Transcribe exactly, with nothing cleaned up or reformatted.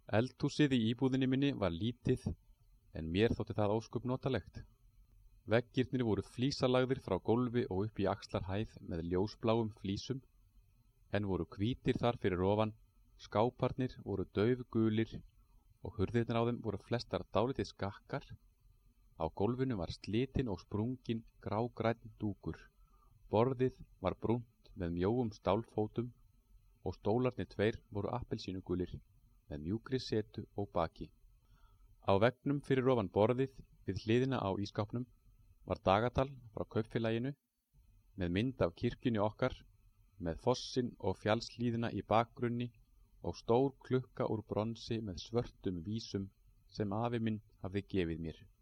Eldhúsið í íbúðinni minni var lítið, en mér þótti það ósköp notalegt. Veggirnir voru flísalagðir frá gólfi og upp í axlarhæð með ljósbláum flísum, en voru hvítir þar fyrir ofan, skáparnir voru daufgulir og hurðirnar á þeim voru flestar dálítið skakkar. Á gólfinu var slitinn og sprunginn grágrænn dúkur. Borðið var brúnt með mjóum stálfótum og stólarnir tveir voru appelsínugulir með mjúkri setu og baki. Á veggnum fyrir ofan borðið við hliðina á ísskápnum var dagatal frá kaupfélaginu með mynd af kirkjunni okkar með fossinn og fjallshlíðina í bakgrunni og stór klukka úr bronsi með svörtum vísum sem afi minn hafði gefið mér.